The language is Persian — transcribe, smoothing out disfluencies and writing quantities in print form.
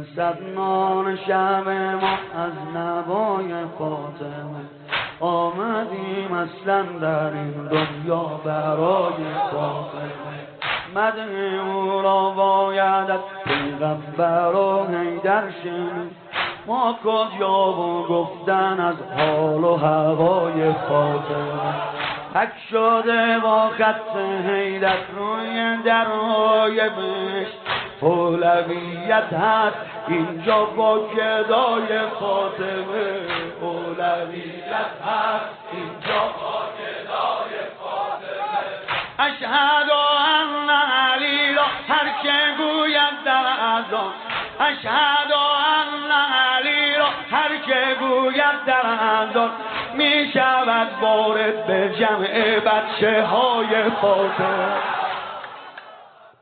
میرسد نان شب ما از نوای فاطمه. آمدیم اصلا در این دنیا برای فاطمه. مدح او را باید از پیغمبر و حیدر شنید. ما کجا و گفتن از حال و هوای فاطمه. حک شده با خط حیدر روی درهای بهشت. اولویت هست اینجا با گدای فاطمه. اولویت هست اینجا با گدای فاطمه. اشهد ان علی را هر که گوید در اذان. اشهد ان علی را هر که گوید در اذان. می شود وارد به جمع بچه های فاطمه.